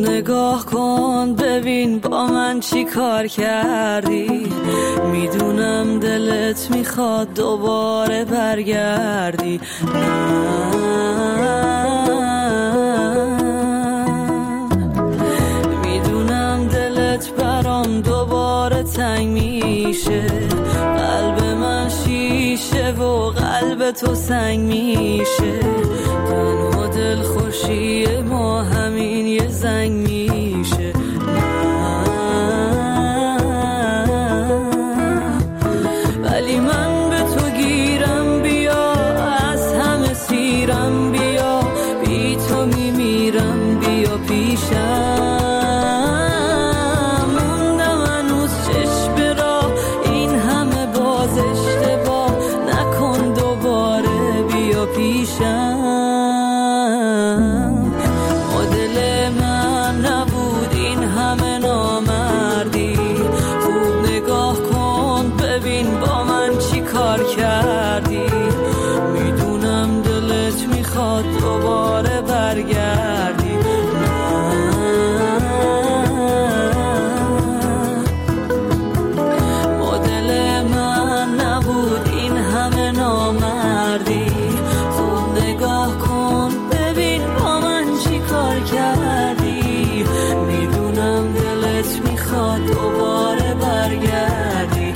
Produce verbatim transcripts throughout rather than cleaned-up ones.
نگاه کن ببین با من چی کار کردی. میدونم دلت میخواد دوباره برگردی. میدونم دلت برام دوباره تنگ میشه. قلب من شیشه و قلب تو سنگ میشه. تنها دل خوشی ما همین یه زنگ میشه. ولی من به تو گیرم بیا، از همه سیرم بیا، بی تو میمیرم بیا پیشم. موندم هنوز چشم را این همه باز اشتباه نکن دوباره بیا پیشم. دوباره برگردی. مدل من نبود این همه نامردی. خوب نگاه کن ببین با من چی کار کردی. میدونم دلت میخواد دوباره برگردی.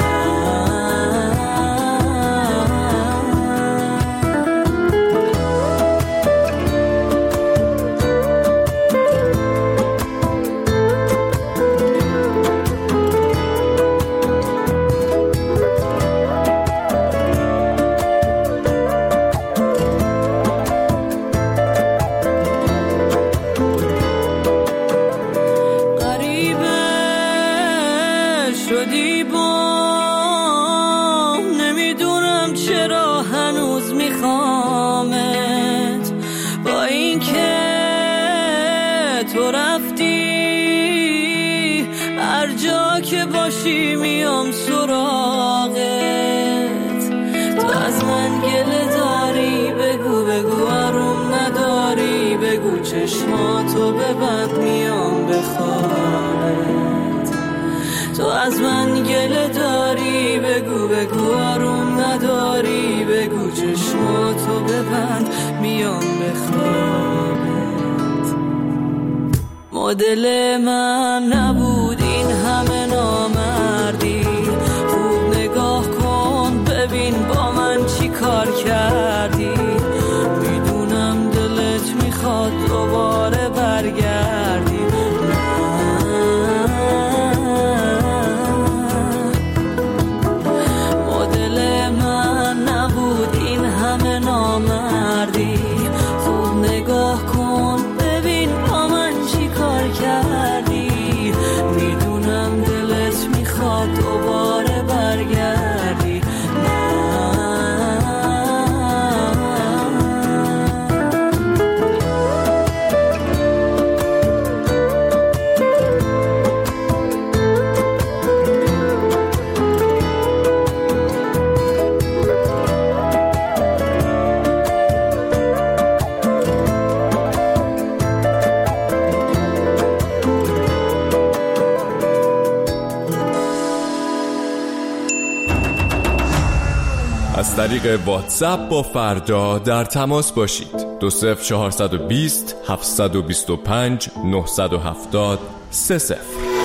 میام سراغت. تو از من گله داری بگو بگو آروم نداری بگو چشماتو ببند میام بخوابت. تو از من گله داری بگو بگو آروم نداری بگو چشماتو ببند میام بخوابت. مدل من نبود این همه نامردی. خوب نگاه کن ببین با من چی کار کردی. میدونم دلت میخواد دوباره برگردی. مدل من نبود این همه نامردی. خوب نگاه کن ببین با من چی کار کردی. میدونم دلت میخواد دوباره برگردی. از طریق واتساپ با فردا در تماس باشید. دو صفر چهارصد و بیست هفتصد و بیست و پنج نهصد و هفتاد سه صفر.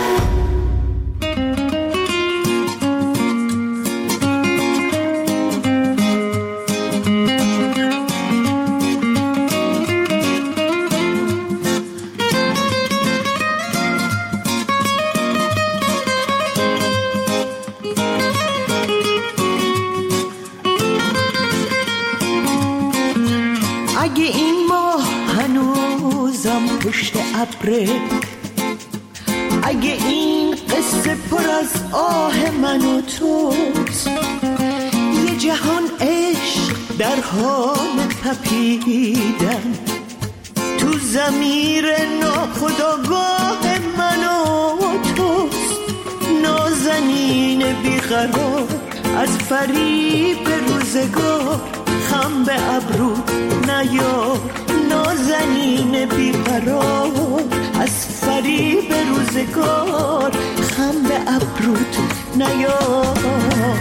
اگه این ماه هنوزم پشت ابره، اگه این قصه پر از آه من و توست، یه جهان عشق در حال تپیدن تو ضمیر ناخودآگاه من و توست. نازنین بیقرار از فریب روزگار، خم به ابرو نیار. نازنین بیقرار از فریب روزگار خم به ابروت نیار.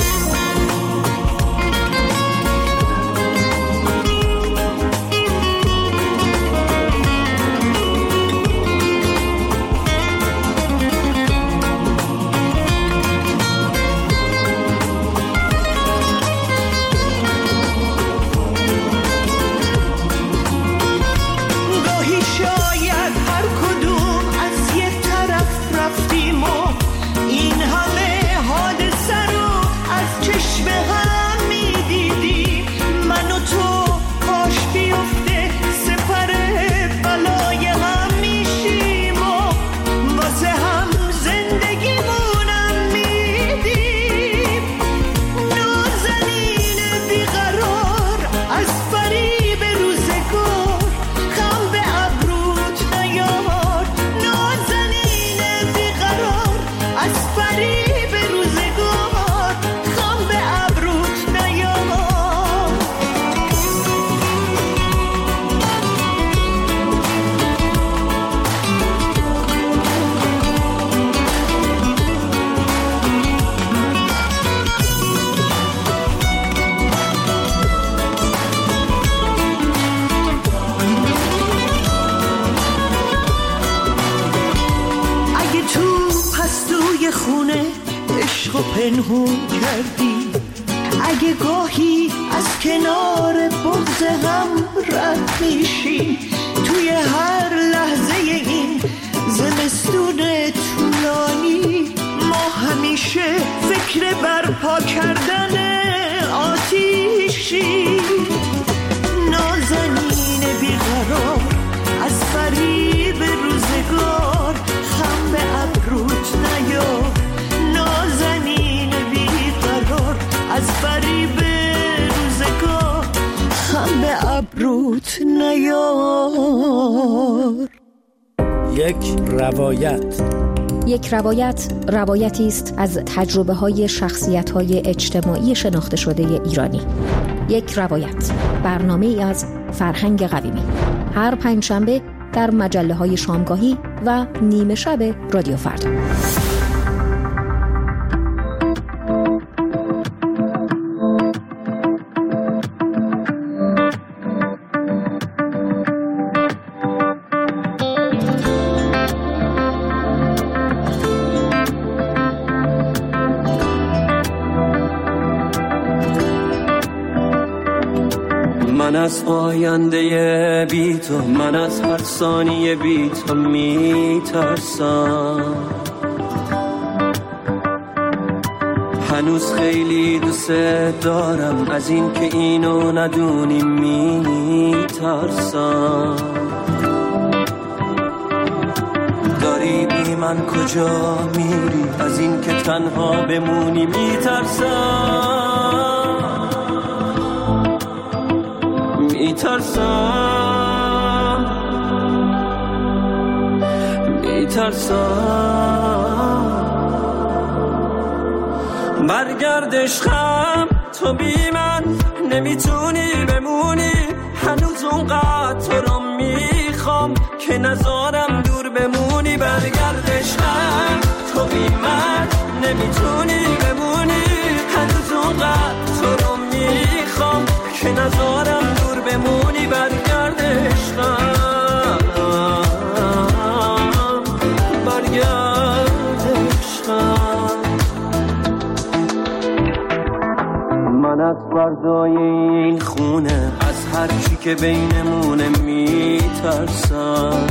پنهون کردی، اگه گاهی از کنار بغض هم رد میشی، توی هر لحظه این زمستون طولانی ما همیشه فکر برپا کردن آتیشی. نازنین بیقرار از فریب روزگار خم به ابروت نیار. نازنین بیقرار از فریب روزگار خم به ابروت نیار. یک روایت. یک روایت روایتی است از تجربه های شخصیت های اجتماعی شناخته شده ایرانی. یک روایت، برنامه ای از فرهنگ قویمی، هر پنجشنبه در مجله های شامگاهی و نیمه شب رادیو فردا. من از آینده بی تو، من از هر ثانیه بی تو میترسم. هنوز خیلی دوست دارم، از این که اینو ندونی میترسم. داری بی من کجا میری، از این که تنها بمونی میترسم. میترسم میترسم برگرد عشقم، تو بی من نمیتونی بمونی. هنوز اونقدر تو رو میخوام که نذارم دور بمونی. برگرد عشقم، تو بی من نمیتونی بمونی. هنوز اونقدر تو رو میخوام که نذارم دور بمونی. برگرد عشقم، برگرد عشقم. من از فردای این خونه، از هر چی که بینمونه میترسم.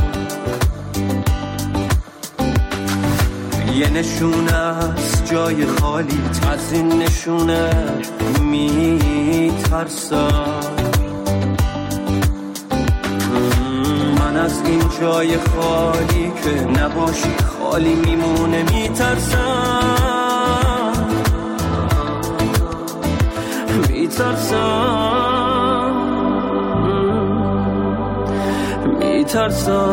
یه نشونه از جای خالی، از این نشونه میترسم. من از این جای خالی که نباشی خالی میمونه میترسم. میترسم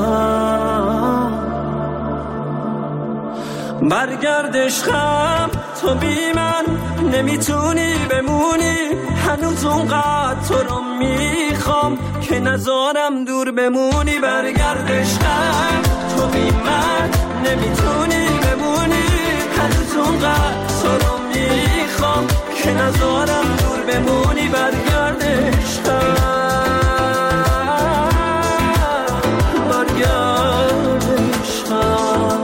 میترسم برگرد عشقم، تو بی من نمیتونی بمونی، هنوز اونقدر تو رو میخوام که نذارم دور بمونی. برگرد عشقم تو بی من نمیتونی بمونی، هنوز اونقدر تو رو میخوام که نذارم دور بمونی. برگرد عشقم برگرد عشقم.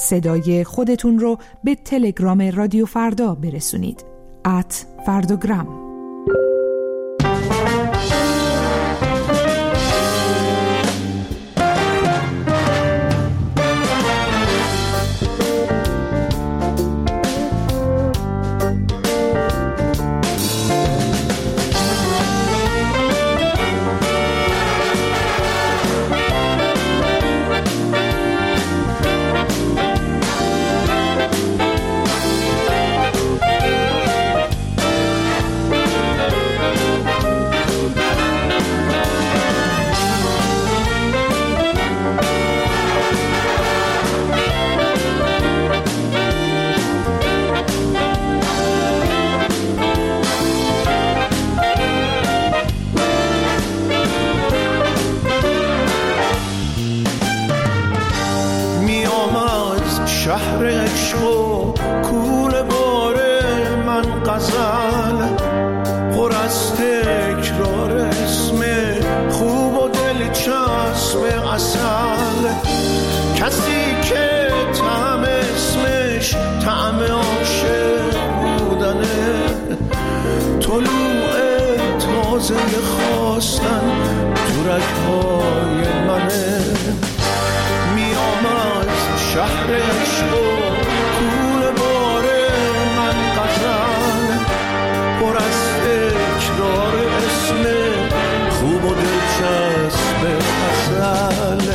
صدای خودتون رو به تلگرام رادیو فردا برسونید. ات فرداگرام. شهر عشق و کوله باره من غزل پر از تکرار اسم خوب و دلچسب اصل، کسی که طعم اسمش طعم عاشق بودنه، طلوع تازه خواستن تو رگ‌های منه. میام از شهر عشق و کوله باره من غزل پر از تکرار اسم خوب و دلچسب اصل.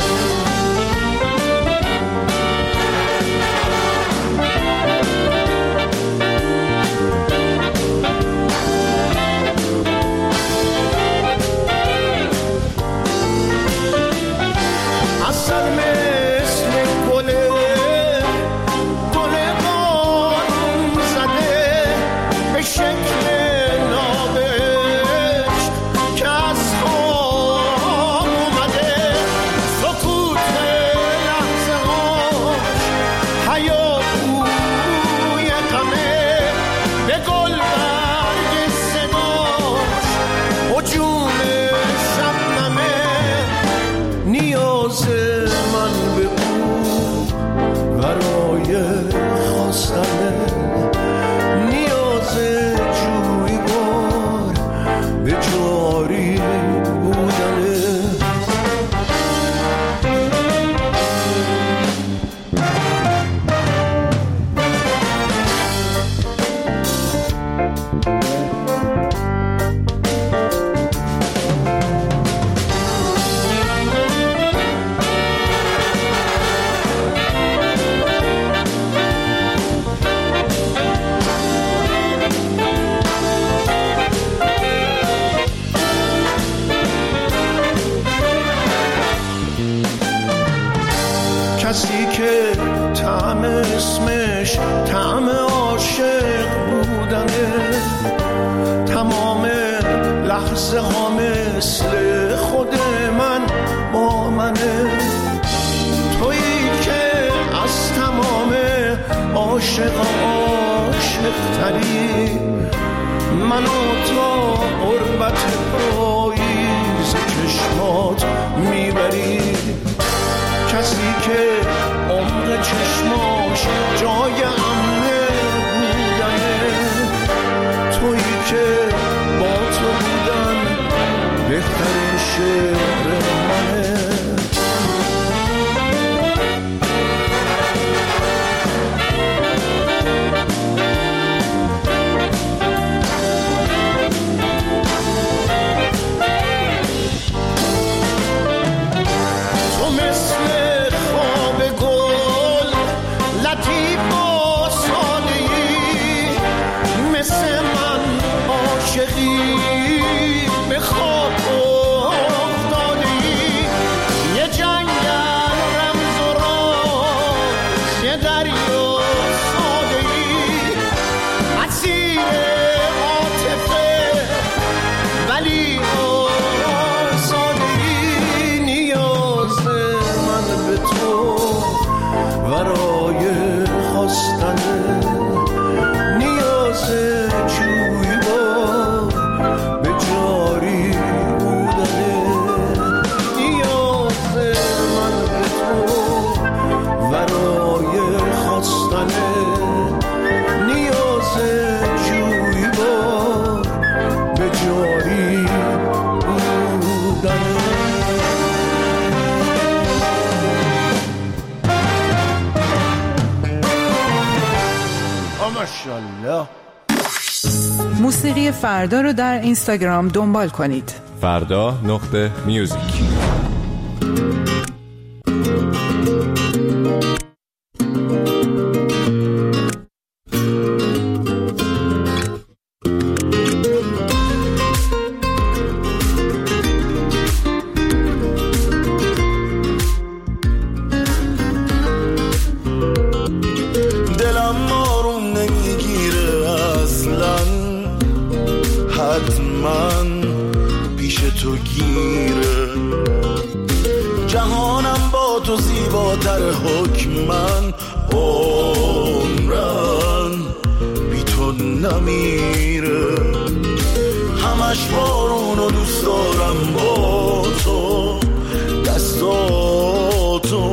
کسی که طعم اسمش طعم عاشق بودنه، تمام لحظه ها مثل خود من با منه. تویی که از تمام عاشق عاشق تری، منو تا قربت پاییز چشمات میبری. کسی که عمق چشماش جای امنه بودنه، تویی که با تو بودن بهترین شعر منه. تو مثل خواب گل لطیف و ماشاءالله. موسیقی فردا رو در اینستاگرام دنبال کنید. فردا نقطه میوزیک. جهانم با تو زیباتر حکمن، عمرن بی تو نمیره. همش بارونو دوست دارم با تو، دستاتو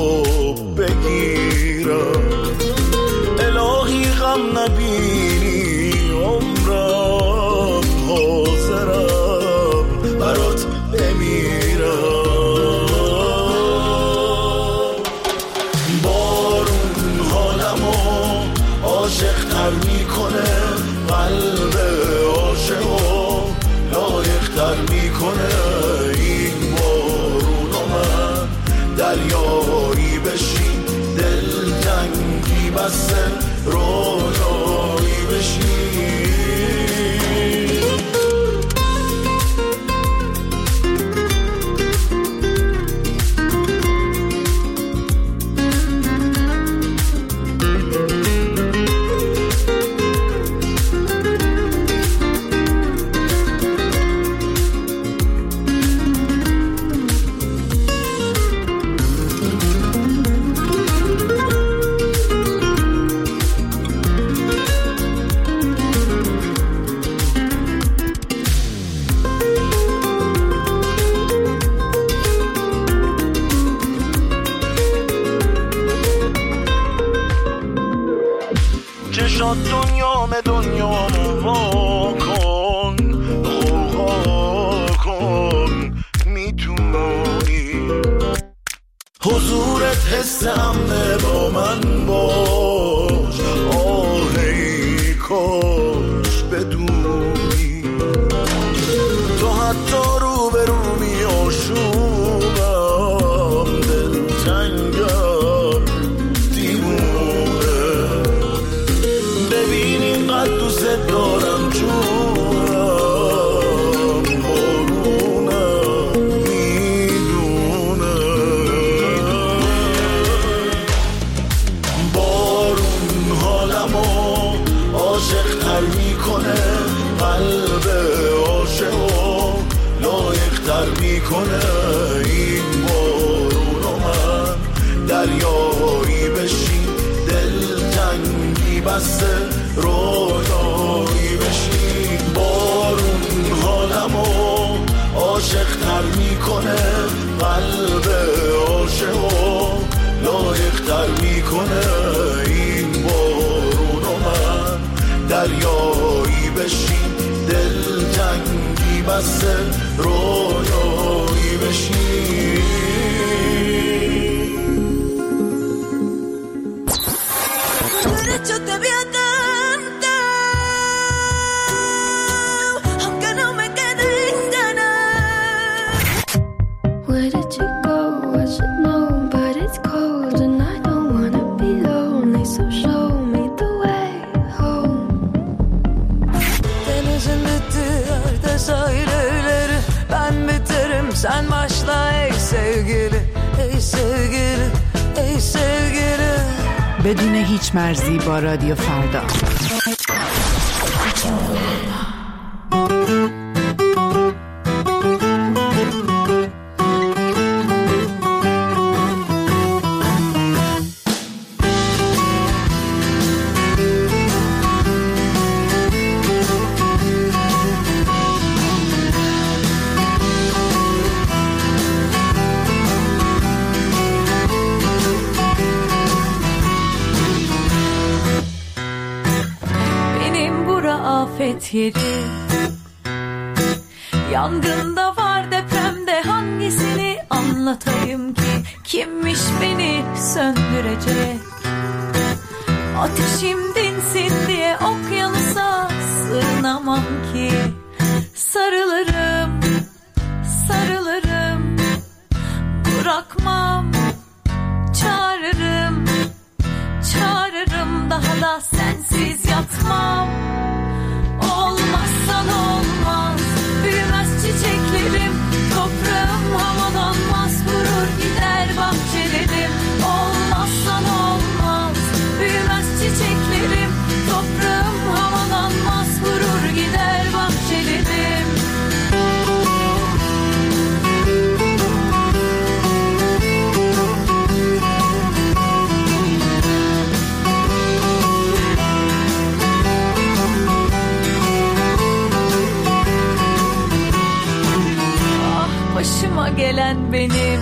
بگیرم. الهی غم نبینی عمرم، حاضرم برات بمیرم. بارون حالمو عاشق تر میکنه، قلب عاشقو لایق تر میکنه. این بارونو من دریایی بشین، دلتنگی بسته رویایی بشین. چشات دنیام دنیامو وا کن، خوغا کن میتونی. حضورت حس امنه با من باش، آهی کاش بدونی. تو حتی رو به رو می آشوبم، دلتنگم دیوونه. ببین اینقدر دوست دارم جونم، بارونم میدونه. بارون حالمو عاشق تر میکنه، قلب عاشقو لایق تر میکنه. این بارونو من دریایی بشین، دلتنگی بسته رویایی بشین. بارون حالمو عاشق تر میکنه، قلب عاشقو لایق تر میکنه. این بارونو من دریایی بشین، دلتنگی بسته رویایی بشین. Yo te vi tanto, aunque no me queden ganas. Where did you go? I should know, but it's cold and I don't wanna be lonely. So show me the way home. Denizin bittiği sahilleri, ben biterim sen başla ey sevgili, ey sevgili, ey sevgili. بدون هیچ مرزی با رادیو فردا. Afet yeri, yangında var depremde, hangisini anlatayım ki? Kimmiş beni söndürecek? Ateşim dinsin diye okyanusa sığınamam ki. Sarılırım, sarılırım, bırakmam, çağırırım, çağırırım, daha da sensiz yatmam. Olmazsan olmaz, büyümez çiçeklerim, toprağım havalanmaz, vurur gider bahçelerim. Olmazsan olmaz, büyümez çiçeklerim, toprağım havalanmaz, vurur gider bahçelerim. Başıma gelen benim,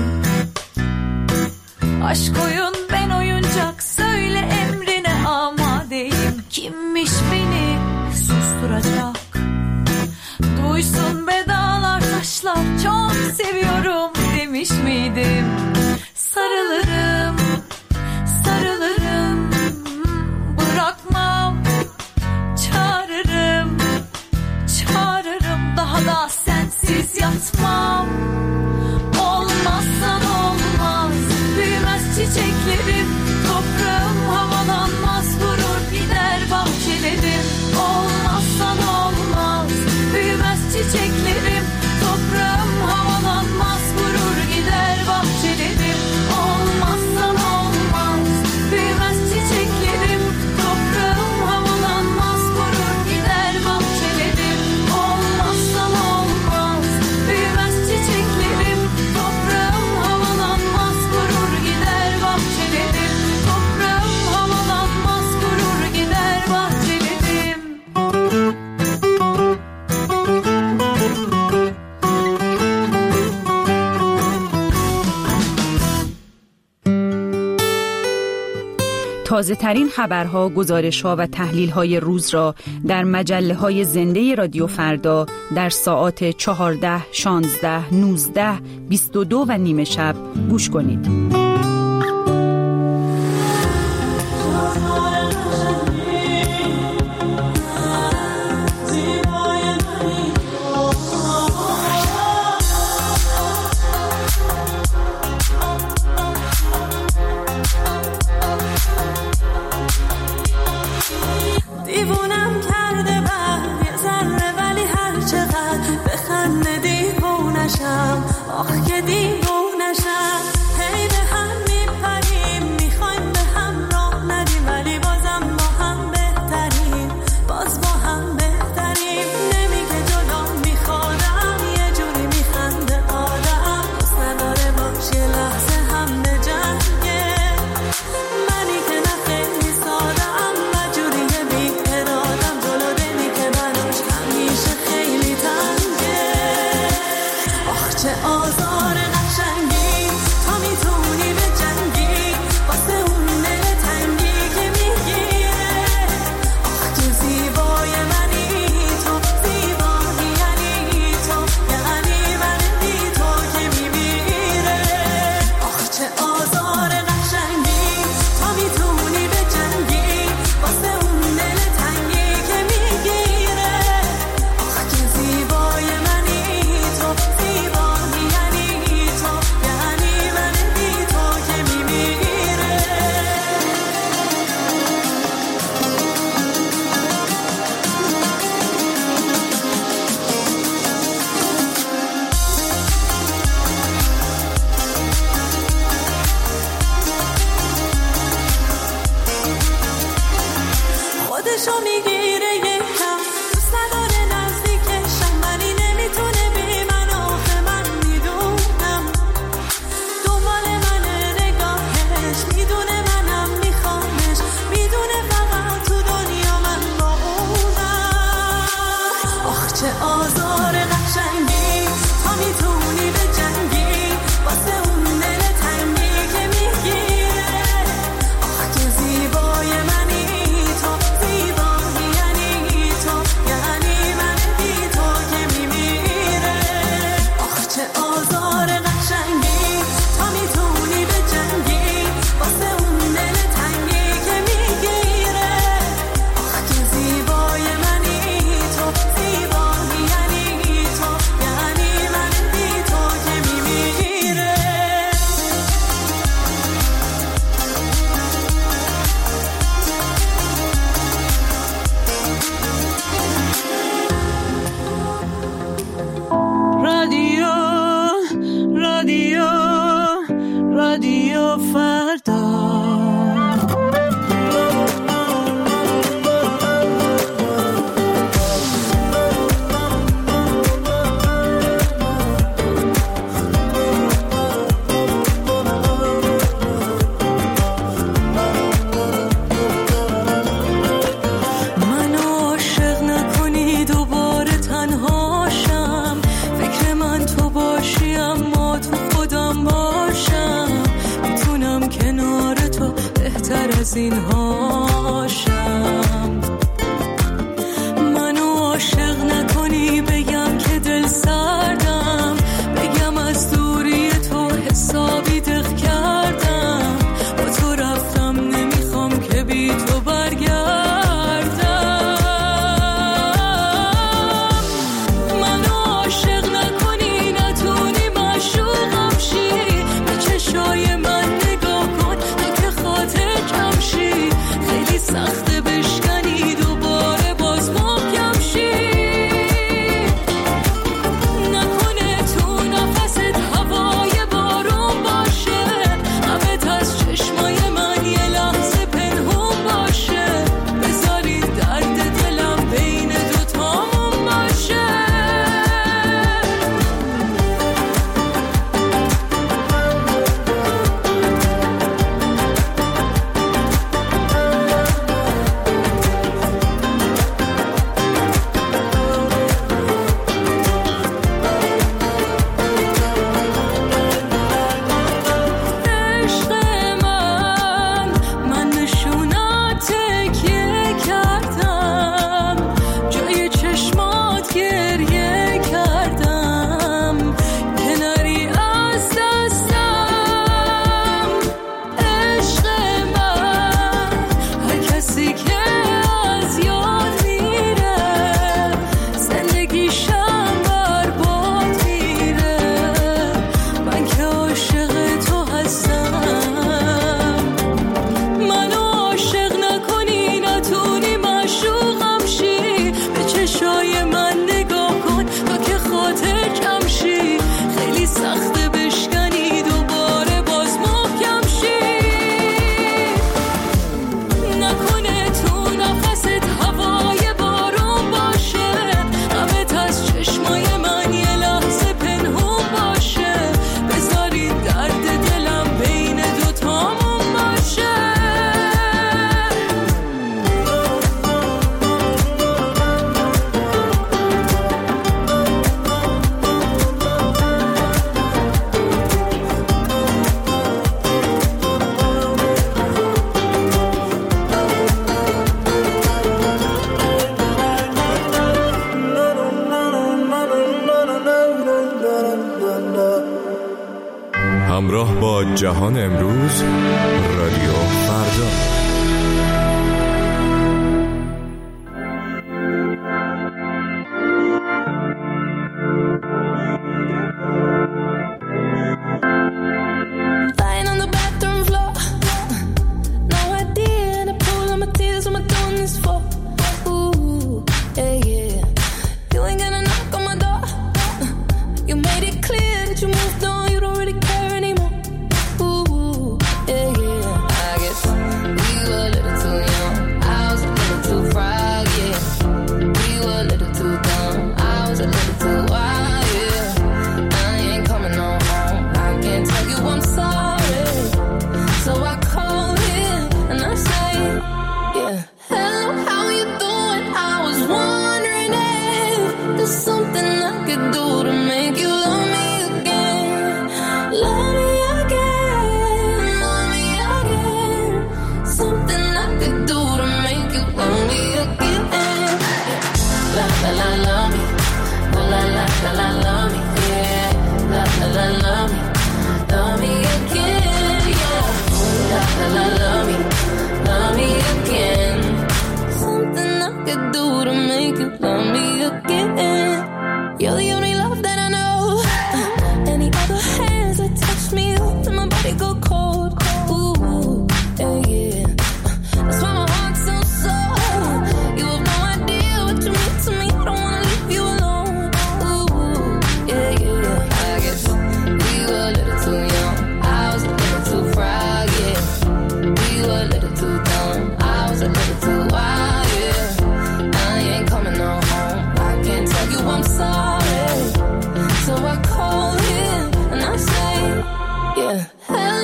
aşk oyun ben oyuncak, söyle emrine amadeyim. Kimmiş beni susturacak, duysun be dağlar taşlar, çok seviyorum demiş miydim. Sarılırım, sarılırım, bırakmam, çağırırım, çağırırım, daha da sensiz yatmam. Olmazsan olmaz, büyümez çiçeklerim, toprağım havalanmaz, vurur gider bahçelerim. Olmazsan olmaz, büyümez çiçeklerim, toprağım havalanmaz, vurur gider bahçelerim. Olmazsan olmaz, büyümez çiçeklerim, toprağım havalanmaz, vurur gider bahçelerim. Olmazsan olmaz, büyümez çiçeklerim, toprağım havalanmaz, vurur gider bahçelerim. Toprağım havalanmaz, vurur gider bahçelerim. تازه ترین خبرها، گزارش‌ها و تحلیل‌های روز را در مجله‌های زنده رادیو فردا در ساعات چهارده، شانزده، نوزده، بیست و دو و نیمه شب گوش کنید. دیوونم کرده بعد یه ذره، ولی هر چقدر بخنده دیوونشم، آخ که دیوونشم. هی به هم میپریم، میخوایم به هم راه ندیم، ولی با رادیو فردا. از این هاشم منو عاشق نکنی، بگم که دل سردم، بگم از دوری تو حسابی دق کردم، با تو رفتم نمیخوام که بی تو برگردم. منو عاشق نکنی، نتونی معشوقم شی، به چشای من نگاه کن تو که خاطر کم شی، خیلی سخته بشکنی دوباره باز محکم شی، نکنه تو نفست هوای بارون باشه، همت از چشمای من یه لحظه پنهون باشه، بذاری درد دلم بین دوتامون باشه. عشق من من نشونات تکیه کردم، جای چشمات گریه کردم، کناری از دستم. عشق من هر کسی که از یاد میره، زندگیشم برباد میره، من که عاشق تو هستم. منو عاشق نکنی، نتونی معشوقم شی، به چشای من نگاه کن تو که خاطر کم شی، خیلی سخته بشکنی دوباره باز محکم شی، نکنه تو نفست هوای بارون باشه، همت از چشمای من یه لحظه پنهون باشه، بذاری درد دلم بین دوتامون باشه. همراه با جهان امروز، رادیو فردا. Lying on the bathroom floor, no idea, the pool of my tears, what am I doing this for? Ooh, yeah, yeah. You ain't gonna knock on my door. You made it clear that you moved on, you don't really care anymore. Ooh, yeah, yeah. I guess we were a little too young.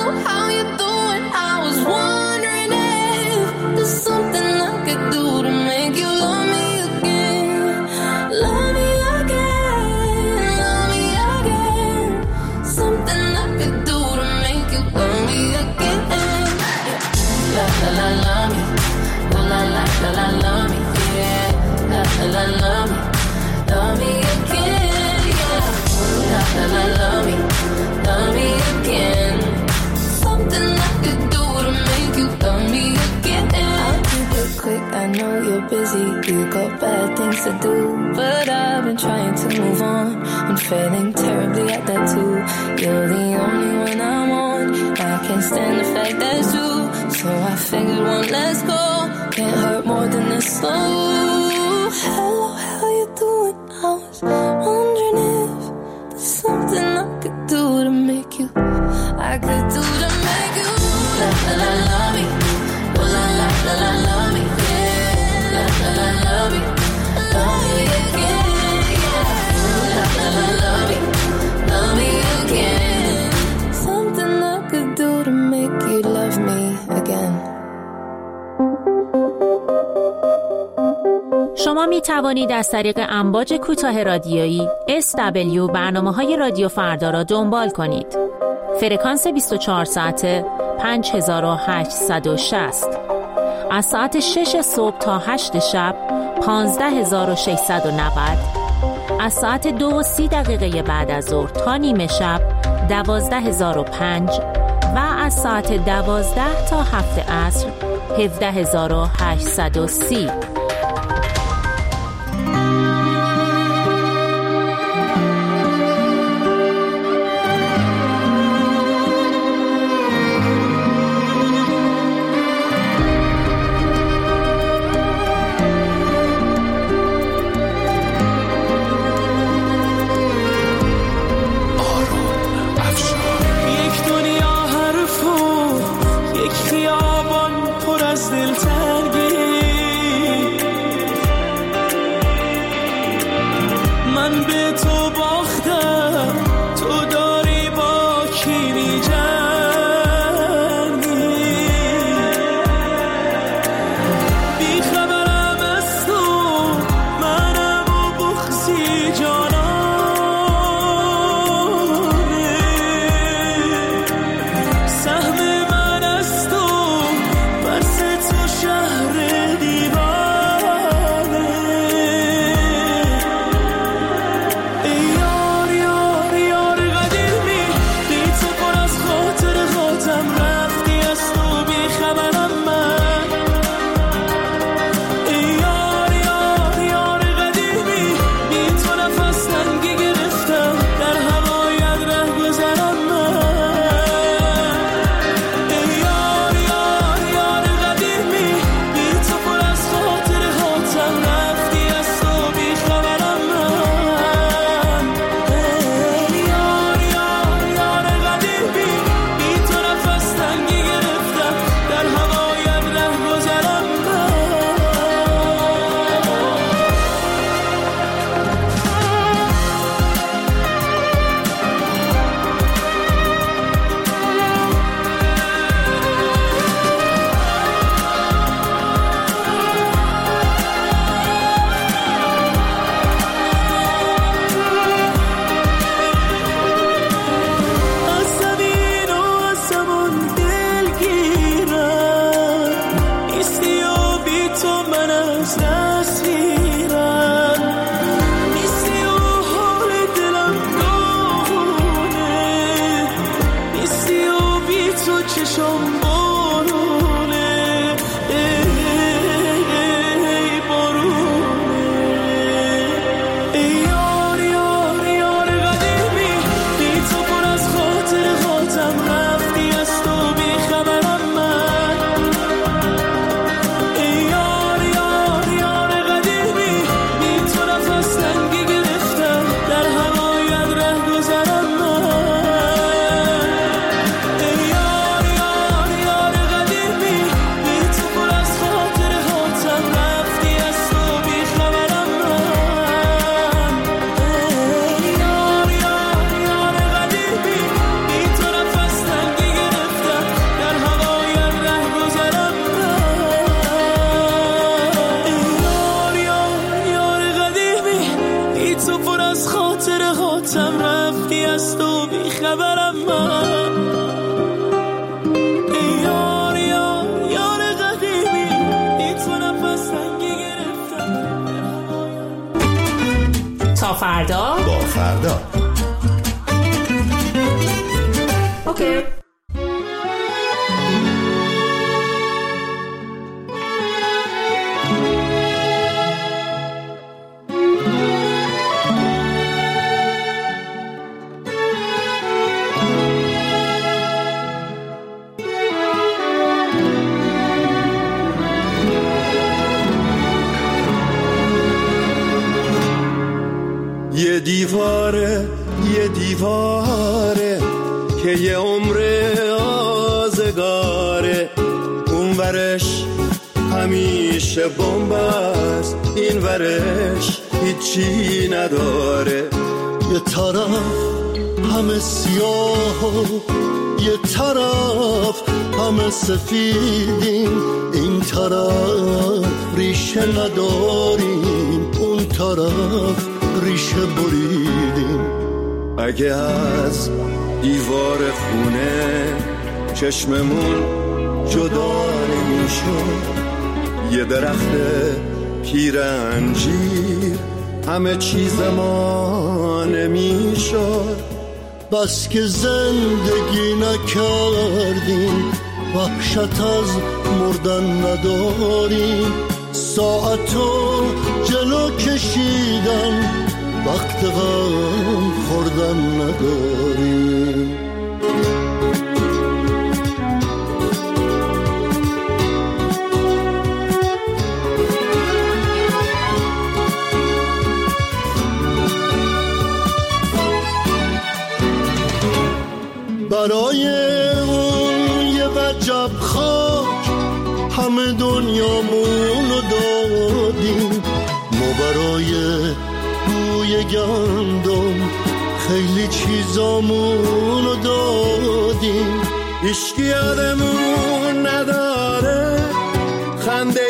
how you're doing. I was wondering if there's something I could do to make you love me again. Love me again, love me again. Something I could do to make you love me again. La la la la me, oh la la la la la me, yeah. La la la la me, love me again, yeah. La la la la me, love me again. Something I could do to make you love me again. I'll keep it quick, I know you're busy, you got bad things to do, but I've been trying to move on. I'm failing terribly at that too. You're the only one I want. I can't stand the fact that it's true, so I figured one less go can't hurt more than this. So hello, how you doing? I was wondering if there's something I could do to make you, I could do to make you la la la la me, oh la la la la la me, yeah. La la la la me, love me again, yeah. La la la la me, love me again. Something I could do to make you love me again. شما می توانید از طریق امواج کوتاه رادیویی اس دبلیو برنامه‌های رادیو فردا را دنبال کنید. فرکانس بیست و چهار ساعته پنج هزار و هشتصد و شصت. از ساعت شش صبح تا هشت شب پانزده هزار و ششصد و نود. از ساعت دو و سی دقیقه بعد از ظهر تا نیمه شب دوازده هزار و پنج و از ساعت دوازده تا هفت عصر هفده هزار و هشتصد و سی. من ای یار یار یار قدیمی ای تو نفس تنگی گرفتم. تا فردا با فردا. اوکی. یه دیواره یه دیواره که یه عمر آزگاره، اون ورش همیشه بمب است، این ورش هیچی نداره. یه طرف همه سیاه و یه طرف همه سفیدیم، این طرف ریشه نداریم، اون طرف ریشه بریدیم. اگه از دیوار خونه چشممون جدا نمیشد، یه درخت پیرنجیر همه چیز ما نمیشد. بس که زندگی نکردیم، وحشت از مردن نداریم، ساعتو جلو کشیدن وقت غم خوردن نداریم. برای اون یه وجب خاک همه دنیامونو دادیم، ما برای بوی گندم خیلی چیزامونو دادیم. هیچکی یادمون نداره خنده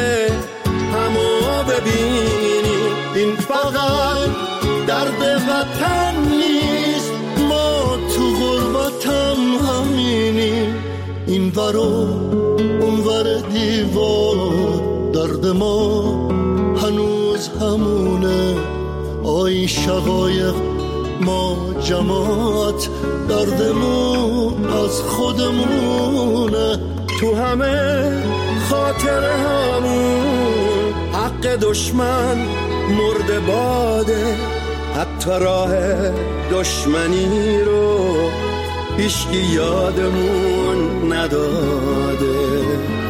همو ببینیم، این فقط درد وطن نیست، ما تو غربتم همینیم. این ورا اون ور دیوار درد ما هنوز همونه، آی شقایق ما جماعت دردمون از خودمونه. تو همه خاطره همون حق دشمن مرد باده، حتی راه دشمنی رو هیچکی یادمون نداده.